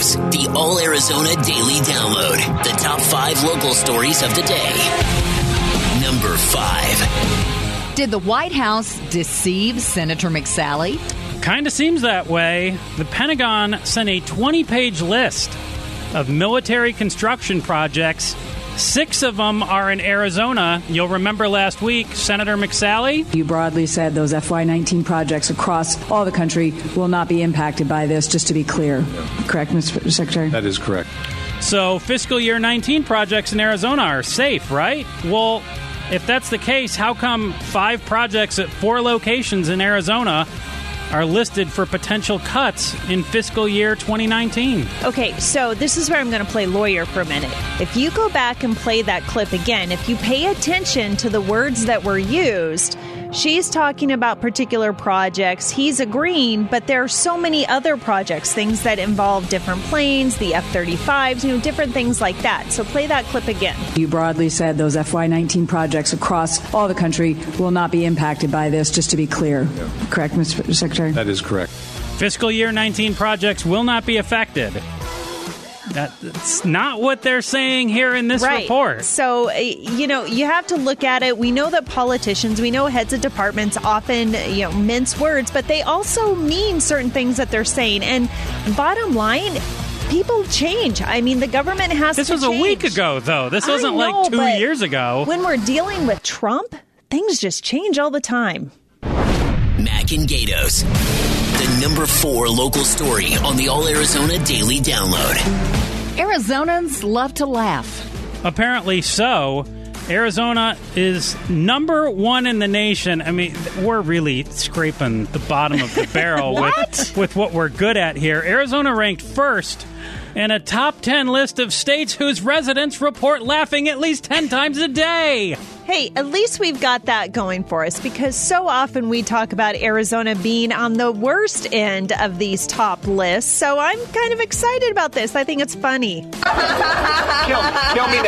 Gatos, the All Arizona Daily Download. The top 5 local stories of the day. Number 5. Did the White House deceive Senator McSally? Kind of seems that way. The Pentagon sent a 20-page list of military construction projects. 6 of them are in Arizona. You'll remember last week, Senator McSally. You broadly said those FY19 projects across all the country will not be impacted by this, just to be clear. Correct, Mr. Secretary? That is correct. So fiscal year 19 projects in Arizona are safe, right? Well, if that's the case, how come 5 projects at 4 locations in Arizona are listed for potential cuts in fiscal year 2019. Okay, so this is where I'm going to play lawyer for a minute. If you go back and play that clip again, if you pay attention to the words that were used, she's talking about particular projects. He's agreeing, but there are so many other projects, things that involve different planes, the F-35s, different things like that. So play that clip again. You broadly said those FY19 projects across all the country will not be impacted by this, just to be clear. Yeah. Correct, Mr. Secretary? That is correct. Fiscal year 19 projects will not be affected. That's not what they're saying here in this report. So, you have to look at it. We know that politicians, we know heads of departments often, mince words, but they also mean certain things that they're saying. And bottom line, people change. I mean, the government has to change. This was a week ago, though. This wasn't like 2 years ago. When we're dealing with Trump, things just change all the time. Mac and Gatos, the number 4 local story on the All Arizona Daily Download. Arizonans love to laugh. Apparently so. Arizona is number 1 in the nation. I mean, we're really scraping the bottom of the barrel with what we're good at here. Arizona ranked first in a top 10 list of states whose residents report laughing at least 10 times a day. Hey, at least we've got that going for us, because so often we talk about Arizona being on the worst end of these top lists. So I'm kind of excited about this. I think it's funny. Kill me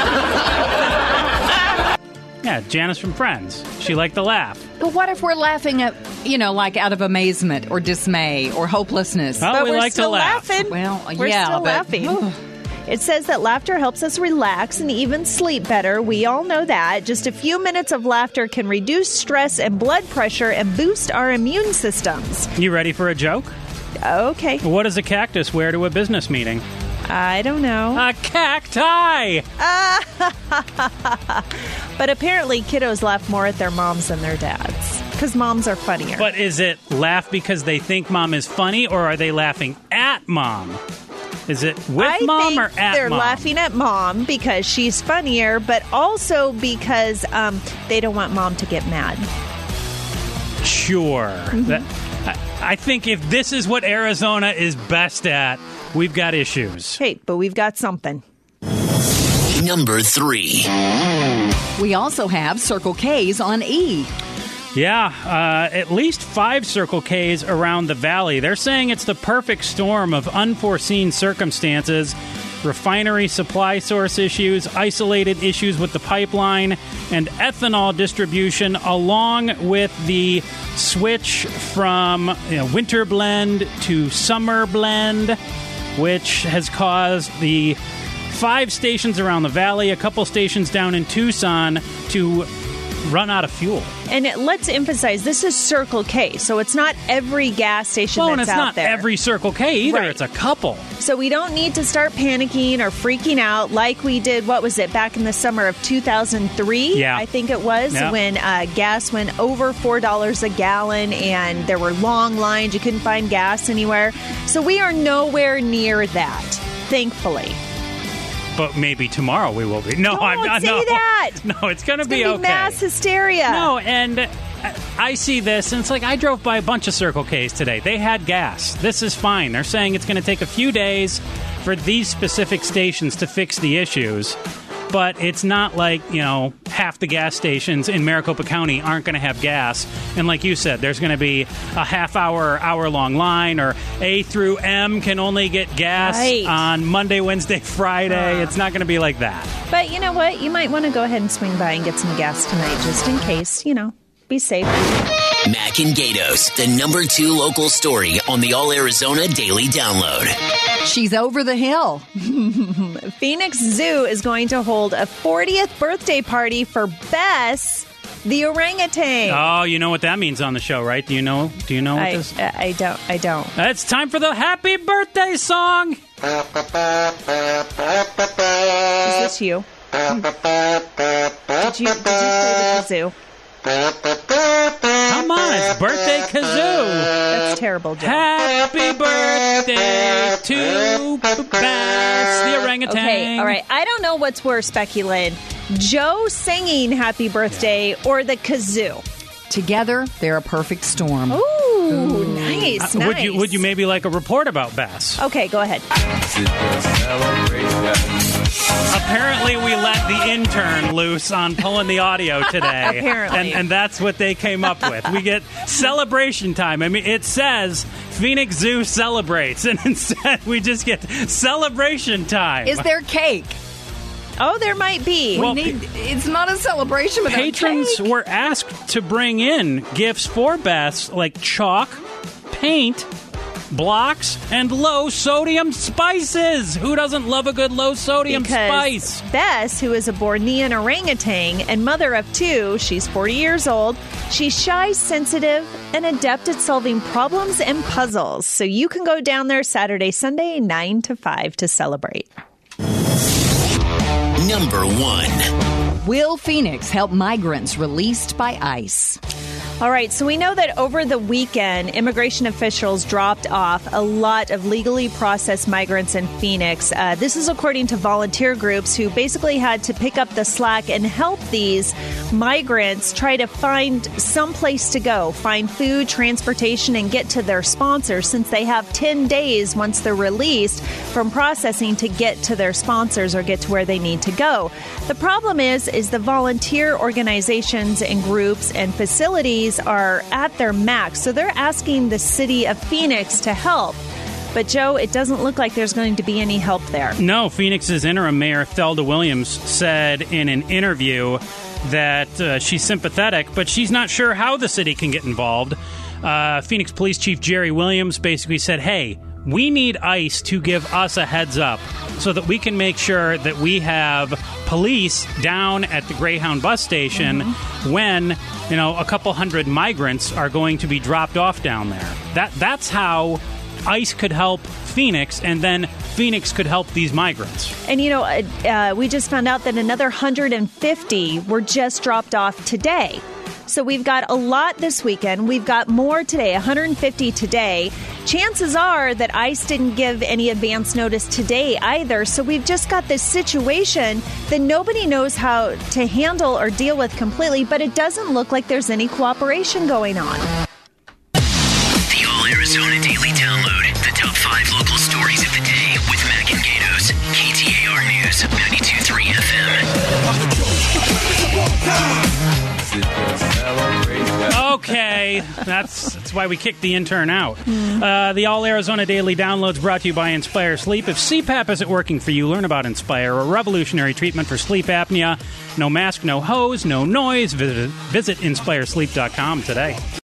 now. Yeah, Janice from Friends. She liked to laugh. But what if we're laughing at, like out of amazement or dismay or hopelessness? Oh, but we we're like still to laugh. Laughing. Well, we're still laughing. It says that laughter helps us relax and even sleep better. We all know that. Just a few minutes of laughter can reduce stress and blood pressure and boost our immune systems. You ready for a joke? Okay. What does a cactus wear to a business meeting? I don't know. A cacti! But apparently kiddos laugh more at their moms than their dads, because moms are funnier. But is it laugh because they think mom is funny, or are they laughing at mom? Is it with mom or at mom? They're laughing at mom because she's funnier, but also because they don't want mom to get mad. Sure. Mm-hmm. I think if this is what Arizona is best at, we've got issues. Hey, but we've got something. Number 3. We also have Circle K's on E. Yeah, at least 5 Circle K's around the valley. They're saying it's the perfect storm of unforeseen circumstances, refinery supply source issues, isolated issues with the pipeline, and ethanol distribution, along with the switch from winter blend to summer blend, which has caused the 5 stations around the valley, a couple stations down in Tucson, to run out of fuel. And let's emphasize, this is Circle K, so it's not every gas station that's out there. Well, and it's not every Circle K either. Right. It's a couple. So we don't need to start panicking or freaking out like we did, back in the summer of 2003? Yeah. I think it was, when gas went over $4 a gallon and there were long lines. You couldn't find gas anywhere. So we are nowhere near that, thankfully. But maybe tomorrow we will be. No, I'm not. Say that. No, it's going to be okay. Mass hysteria. No, and I see this, and it's like I drove by a bunch of Circle K's today. They had gas. This is fine. They're saying it's going to take a few days for these specific stations to fix the issues. But it's not like, half the gas stations in Maricopa County aren't going to have gas. And like you said, there's going to be a hour-long line, or A through M can only get gas on Monday, Wednesday, Friday. It's not going to be like that. But you know what? You might want to go ahead and swing by and get some gas tonight, just in case, be safe. Mac and Gatos, the number 2 local story on the All Arizona Daily Download. She's over the hill. Phoenix Zoo is going to hold a 40th birthday party for Bess, the orangutan. Oh, you know what that means on the show, right? Do you know what this? I don't. It's time for the happy birthday song. Is this you? Did you play the kazoo? Come on, it's birthday kazoo. That's terrible, Joe. Happy birthday to Bass, the orangutan. Okay, all right. I don't know what's worse, Becky Lynn. Joe singing happy birthday or the kazoo? Together, they're a perfect storm. Ooh, nice, nice. Would you maybe like a report about Bass? Okay, go ahead. Apparently, we let the intern loose on pulling the audio today. Apparently. And that's what they came up with. We get celebration time. I mean, it says Phoenix Zoo celebrates, and instead we just get celebration time. Is there cake? Oh, there might be. Well, It's not a celebration without patrons cake. were asked to bring in gifts for Bess, like chalk, paint, blocks, and low-sodium spices. Who doesn't love a good low-sodium spice? Bess, who is a Bornean orangutan and mother of 2, she's 40 years old. She's shy, sensitive, and adept at solving problems and puzzles. So you can go down there Saturday, Sunday, 9 to 5 to celebrate. Number 1. Will Phoenix help migrants released by ICE? All right, so we know that over the weekend, immigration officials dropped off a lot of legally processed migrants in Phoenix. This is according to volunteer groups who basically had to pick up the slack and help these migrants try to find some place to go, find food, transportation, and get to their sponsors, since they have 10 days once they're released from processing to get to their sponsors or get to where they need to go. The problem is the volunteer organizations and groups and facilities are at their max, so they're asking the city of Phoenix to help. But, Joe, it doesn't look like there's going to be any help there. No, Phoenix's interim mayor, Thelda Williams, said in an interview that she's sympathetic, but she's not sure how the city can get involved. Phoenix Police Chief Jerry Williams basically said, hey, we need ICE to give us a heads up so that we can make sure that we have police down at the Greyhound bus station when, a couple hundred migrants are going to be dropped off down there. That's how ICE could help Phoenix, and then Phoenix could help these migrants. And, we just found out that another 150 were just dropped off today. So we've got a lot this weekend. We've got more today, 150 today. Chances are that ICE didn't give any advance notice today either. So we've just got this situation that nobody knows how to handle or deal with completely, but it doesn't look like there's any cooperation going on. The All Arizona Daily Download. The top 5 local stories of the day with Mac and Gatos. KTAR News, 92.3 FM. Okay, that's why we kicked the intern out. The All Arizona Daily Downloads brought to you by Inspire Sleep. If CPAP isn't working for you, learn about Inspire, a revolutionary treatment for sleep apnea. No mask, no hose, no noise. Visit InspireSleep.com today.